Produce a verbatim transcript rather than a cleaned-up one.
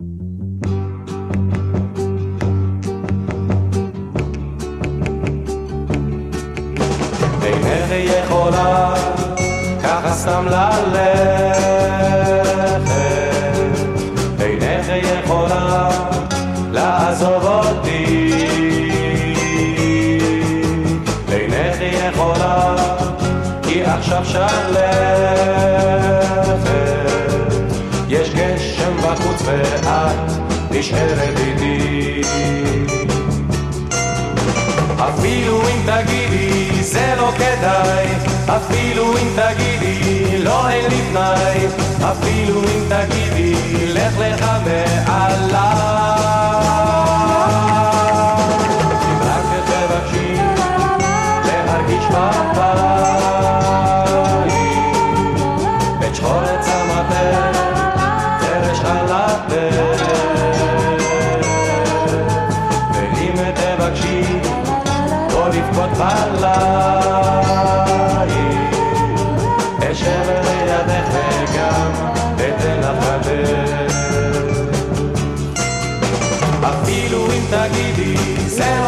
אינך יכולה ככה סתם ללכת, אינך יכולה לעזוב אותי, אינך יכולה כי עכשיו שלכת, יש גשם בחוץ ואת נשארת איתי, אפילו אם תגידי זה לא כדאי, אפילו אם תגידי לא אין לי תנאי, אפילו אם תגידי לך לך מעליי, אם רק תבקשי להרגיש בבית את שחור צמתך חרש חלתך, ואם תבקשי לא לבכות עליי, אשב לידך וגם אתן לך גדר, אפילו אם תגידי זה